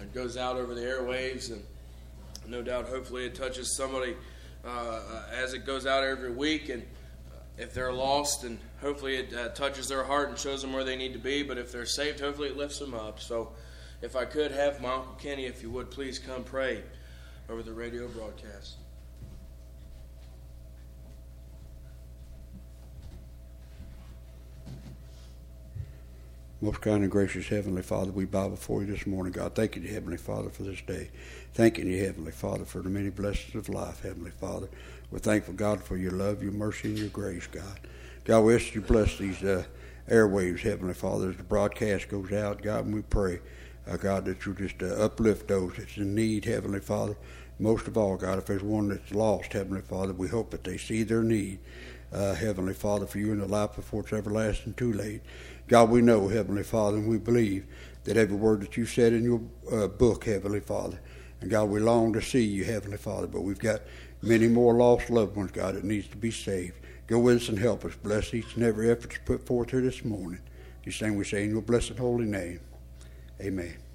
it goes out over the airwaves, and no doubt, hopefully, it touches somebody as it goes out every week. And if they're lost, and hopefully it touches their heart and shows them where they need to be. But if they're saved, hopefully it lifts them up. So if I could have my Uncle Kenny, if you would, please come pray over the radio broadcast. Most kind and gracious Heavenly Father, we bow before you this morning, God. Thank you, Heavenly Father, for this day. Thanking you, Heavenly Father, for the many blessings of life, Heavenly Father. We're thankful, God, for your love, your mercy, and your grace, God. God, we ask you to bless these airwaves, Heavenly Father, as the broadcast goes out, God, and we pray, God, that you just uplift those that's in need, Heavenly Father. Most of all, God, if there's one that's lost, Heavenly Father, we hope that they see their need, Heavenly Father, for you in the life before it's everlasting too late. God, we know, Heavenly Father, and we believe that every word that you said in your book, Heavenly Father, and God, we long to see you, Heavenly Father, but we've got many more lost loved ones, God, that needs to be saved. Go with us and help us. Bless each and every effort that's put forth here this morning. These things we say in your blessed holy name. Amen.